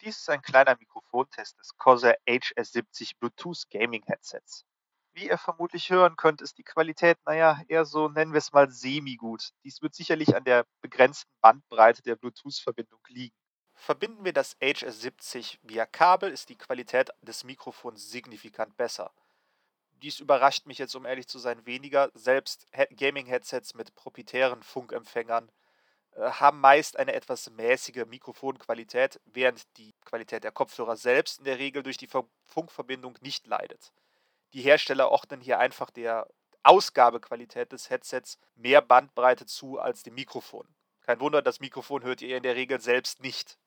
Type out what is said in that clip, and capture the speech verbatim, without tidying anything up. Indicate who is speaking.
Speaker 1: Dies ist ein kleiner Mikrofontest des Corsair H S siebzig Bluetooth Gaming Headsets. Wie ihr vermutlich hören könnt, ist die Qualität, naja, eher so, nennen wir es mal, semi-gut. Dies wird sicherlich an der begrenzten Bandbreite der Bluetooth-Verbindung liegen. Verbinden wir das H S siebzig via Kabel, ist die Qualität des Mikrofons signifikant besser. Dies überrascht mich jetzt, um ehrlich zu sein, weniger. Selbst He- Gaming-Headsets mit proprietären Funkempfängern äh, haben meist eine etwas mäßige Mikrofonqualität, während die Qualität der Kopfhörer selbst in der Regel durch die Ver Funkverbindung nicht leidet. Die Hersteller ordnen hier einfach der Ausgabequalität des Headsets mehr Bandbreite zu als dem Mikrofon. Kein Wunder, das Mikrofon hört ihr in der Regel selbst nicht.